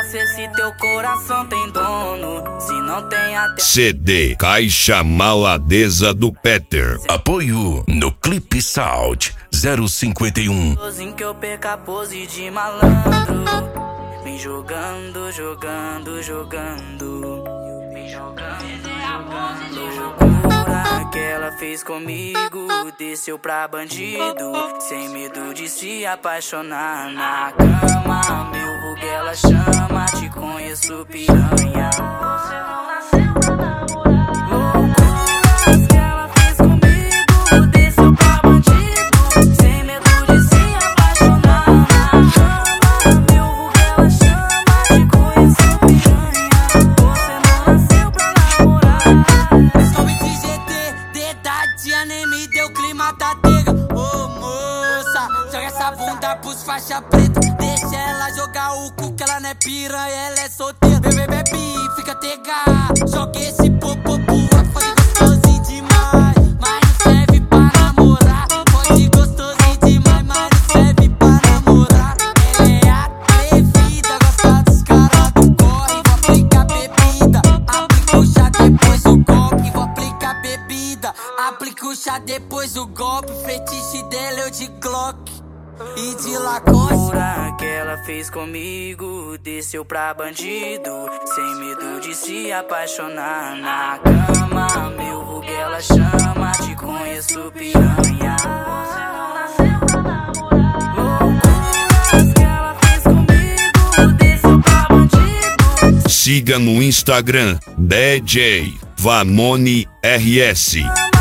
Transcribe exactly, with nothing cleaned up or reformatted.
ser se teu coração tem dono. Se não tem até C D Caixa Maladeza do Peter. Apoio no Clipe Sound zero cinquenta e um. que eu perca a pose de malandro. Vem jogando, jogando, jogando. Vem jogando, jogando. Loucura que ela fez comigo. Desceu pra bandido, sem medo de se apaixonar. Na cama, meu vulgo ela chama. Te conheço, piranha. Você não nasceu pra namorar. Loucuras que ela fez comigo. Desceu pra bandido, sem medo de se apaixonar. Na cama, meu vulgo ela chama. Te conheço, piranha. Você não nasceu pra namorar. Sobe de G T, dedadinha nem me deu clima da tega. Ô moça, joga essa bunda pros faixa preta. Deixa ela jogar o cu que ela não é piranha, ela é solteira. Bebê, bebe, fica tega. Joga esse popô pro ar, pode gostosinho demais. Mas não serve pra namorar. Pode gostosinho demais, mas não serve pra namorar. Ela é atrevida, gosta dos caras do corre. Vou aplicar bebida, aplica o chá depois o golpe. Vou aplicar bebida, aplica o chá depois o golpe. Fetiche dela eu de Glock e de Lacoste. Loucura que ela fez comigo. Desceu pra bandido, sem medo de se apaixonar. Na cama, meu vulgo ela chama. Te conheço, piranha. Você não nasceu pra namorar. Loucuras que ela fez comigo. Desceu pra bandido. Siga no Instagram D J Vanoni R S.